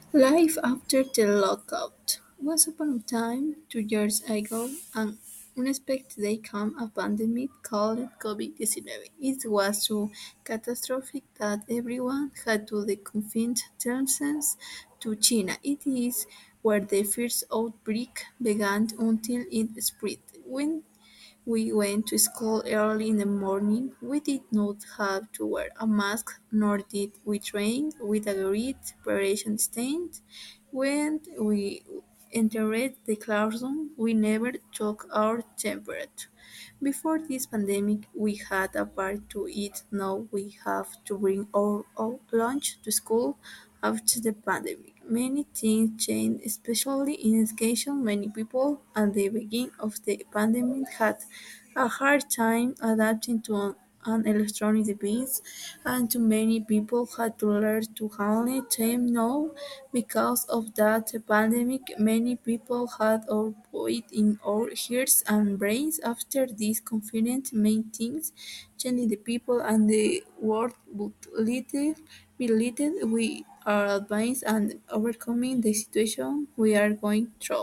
Life after the lockout. Once upon a time, 2 years ago, an unexpected day came a pandemic called COVID-19. It was so catastrophic that everyone had to confine themselves to China. It is where the first outbreak began until it spread. When we went to school early in the morning. We did not have to wear a mask, nor did we train with a great preparation stand. When we entered the classroom, we never took our temperature. Before this pandemic, we had a part to eat. Now we have to bring our lunch to school after the pandemic. Many things changed, especially in education. Many people at the beginning of the pandemic had a hard time adapting to an electronic device, and too many people had to learn to handle them now. Because of that pandemic, many people had output in our hearts and brains. After this confinement, main things changing the people and the world, but little we are advanced and overcoming the situation we are going through.